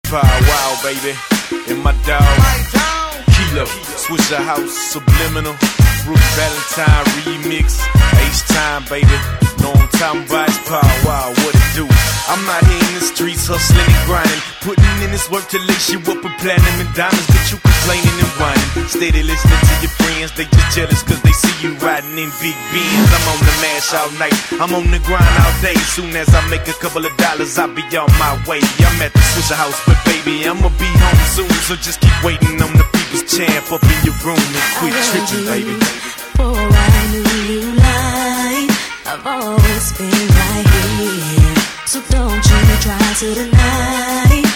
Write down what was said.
Pow wow, baby. And my dog, Kilo, Swisher House, Subliminal, Bruce Valentine remix, H-Time, baby. Know I'm talking about it's Pow wow, what it do? I'm out here in the streets, hustling and grinding, putting in this work to lace you up with platinum and diamonds, but you complaining and whining. Steady listening to your friends, they just jealous cause they see you riding in big Benz. I'm on the mash all night, I'm on the grind all day. Soon as I make a couple of dollars, I'll be on my way. I'm at the Swisher House, but baby, I'ma be home soon, so just keep waiting on the people's champ up in your room and quit tripping, baby. Before I knew you lied, I've always been right here. So don't you try to deny